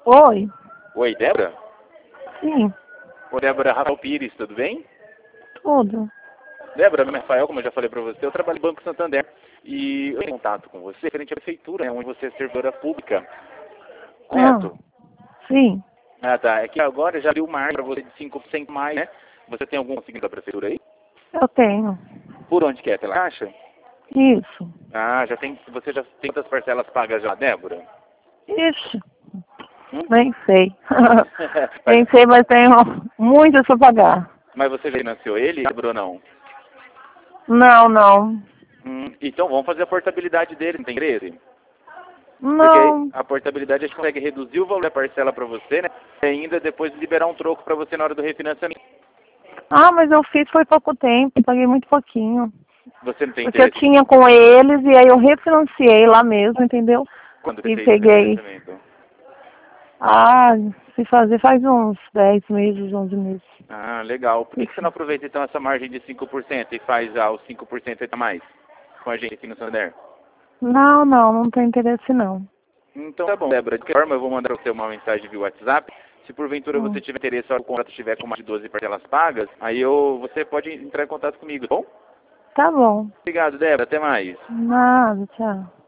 Oi? Oi, Débora? Sim, Oi, Débora, Rafael Pires, tudo bem? tudo. Débora, meu nome é Rafael, como eu já falei para você, eu trabalho no Banco Santander. E eu tenho contato com você referente à prefeitura, onde você é servidora pública. Ah, Correto? sim, Ah, tá. É que agora já abriu margem para você de 5% mais, né? Você tem algum consignado da prefeitura aí? eu tenho. Por onde que é? Pela Caixa? Isso. Ah, você já tem quantas parcelas pagas já, Débora? Ixi, Hum? nem sei. mas, Nem sei, mas tenho muitas para pagar. mas você já financiou ele, Débora, ou não? Não, não. Então vamos fazer a portabilidade dele, não tem interesse? Porque aí Não. a portabilidade a gente consegue reduzir o valor da parcela para você, né? E ainda depois liberar um troco para você na hora do refinanciamento. Ah, mas eu fiz foi pouco tempo, paguei muito pouquinho. Você não tem Porque eu interesse tinha com eles e aí eu refinanciei lá mesmo, entendeu? quando você E fez o peguei. refinanciamento? Ah, se fazer faz uns 10 meses, 11 meses. Ah, legal. Por que você Isso. não aproveita então essa margem de 5% e faz já os 5% a mais com a gente aqui no Santander? Não, não, não tem interesse não. Então tá bom, Débora. De qualquer forma, eu vou mandar você uma mensagem via WhatsApp. Se porventura você Hum. tiver interesse, ou o contrato estiver com mais de 12 parcelas pagas, aí você pode entrar em contato comigo, tá bom? Tá bom. Obrigado, Débora. Até mais. Nada, tchau.